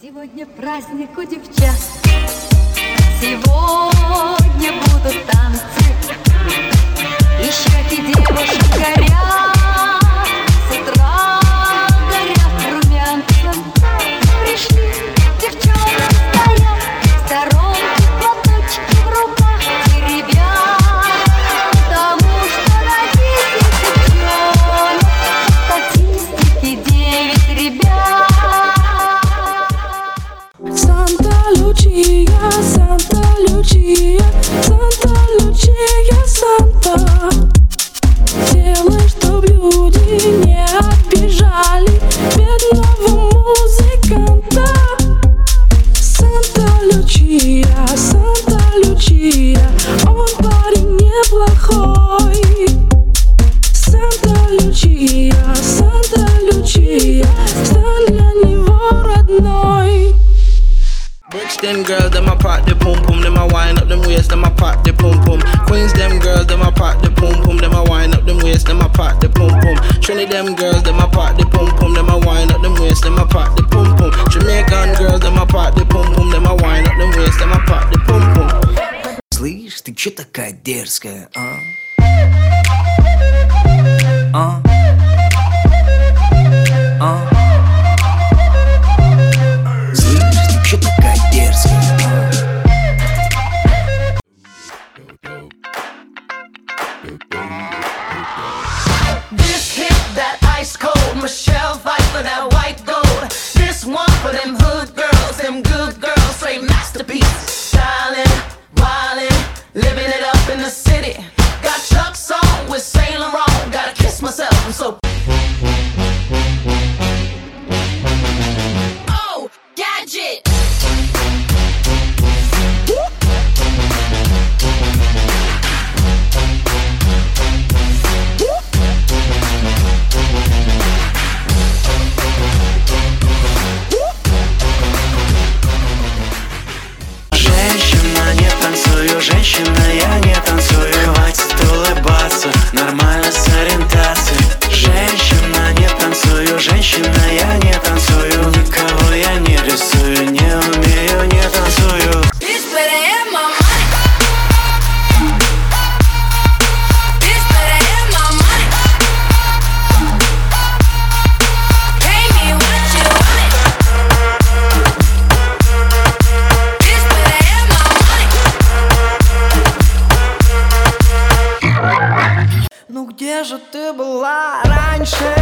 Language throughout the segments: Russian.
Сегодня праздник у девчат, сегодня будут танцы, и щеки девушек горят, с утра горят румянцем. Пришли девчонки, стоят в сторонке, платочки в руках теребят, потому что родители девчонок по статистике 9 ребят. Санта-Лючия, Санта-Лючия, Санта-Лючия, Санта. Делай, чтоб люди не обижали бедного музыканта. Санта-Лючия, Санта-Лючия, он парень неплохой. Санта-Лючия, Санта-Lючия, стань для него родной. Brixton girls, them a pop the pum pum, them a wind up them waist, them a pop the pum pum. Queens, them girls, them a pop the pum pum, them a wind up them waist, them a pop the pum pum. Trinity, them girls, them a pop the pum pum, them a wind up them waist, them a pop the pum pum. Jamaican girls, them a pop the pum pum, them a wind up them waist, them a pop the pum pum. Слышь, ты чё такая дерзкая, а? Слышь, ты чё такая дерзкая, а? This hit that ice cold, Michelle fight for that white gold. This one for them hood girls, them good girls, straight masterpiece. Stylin', wildin', living it up in the city. Got Chuck's on with Saint Laurent, gotta kiss myself, I'm so. Oh, gadget. Женщина, не танцую, женщина, я не танцую. Хватит улыбаться, нормально с ориентацией. Женщина, не танцую, женщина, я не танцую. Никого я не рисую, не умею, не танцую. Ну где же ты была раньше?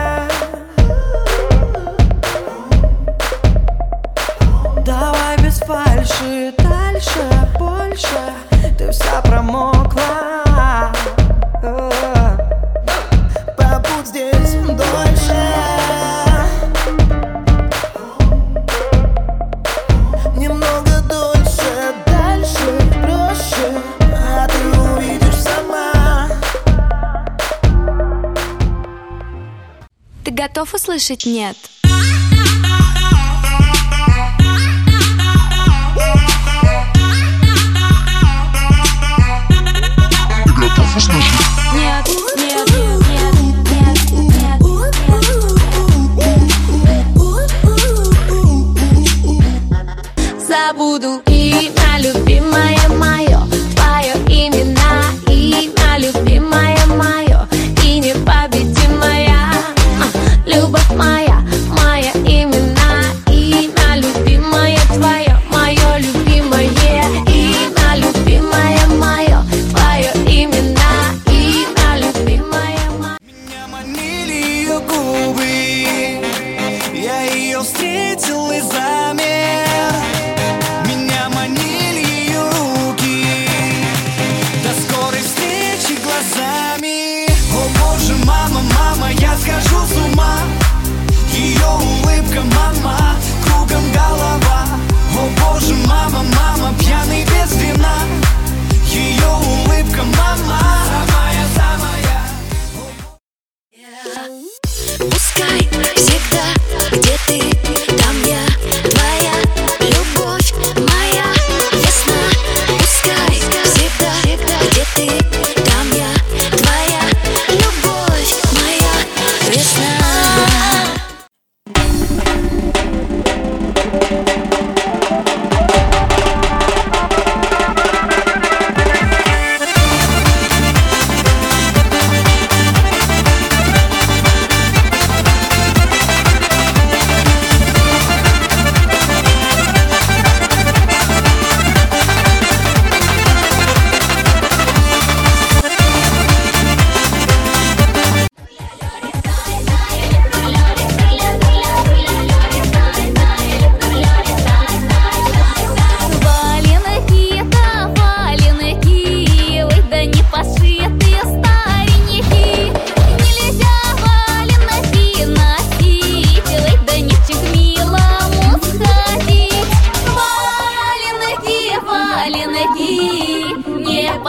Давай без фальши, дальше, больше. Ты вся промокла. Побудь здесь дольше. Немного дольше, дальше, проще. А ты увидишь сама. Ты готов услышать «нет»? Нет, нет, нет, нет, нет, нет. Забуду имя, любимое мое, твое имя, любимое мое, и непобедимая. Любовь моя, моя имена, имя любимое твое, мое любимое имя, любимое мое, твое имена, имя любимое мое. Меня манили ее губы, я ее встретил и замер. Меня манили ее руки, до скорой встречи глазами. О боже, мама, мама, я схожу с ума. Ее улыбка, мама, кругом голова. О боже, мама, мама, пьяный без вина. Ее улыбка, мама, самая, самая. Пускай всегда, где ты, там я.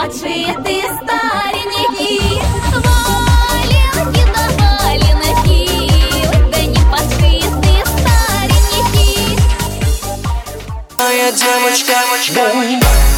подшиты старенькие. Валенки да валенки, да не подшиты старенькие. Моя девочка,